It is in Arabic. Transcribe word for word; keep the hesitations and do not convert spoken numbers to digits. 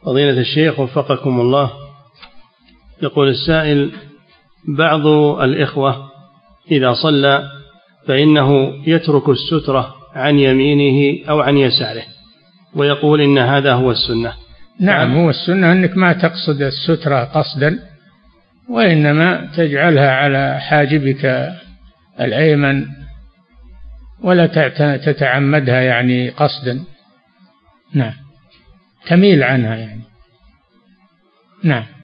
فضيلة الشيخ وفقكم الله، يقول السائل: بعض الإخوة إذا صلى فإنه يترك السترة عن يمينه أو عن يساره ويقول إن هذا هو السنة. نعم، هو السنة أنك ما تقصد السترة قصدا، وإنما تجعلها على حاجبك الأيمن ولا تتعمدها يعني قصدا. نعم، تميل عنها يعني. نعم.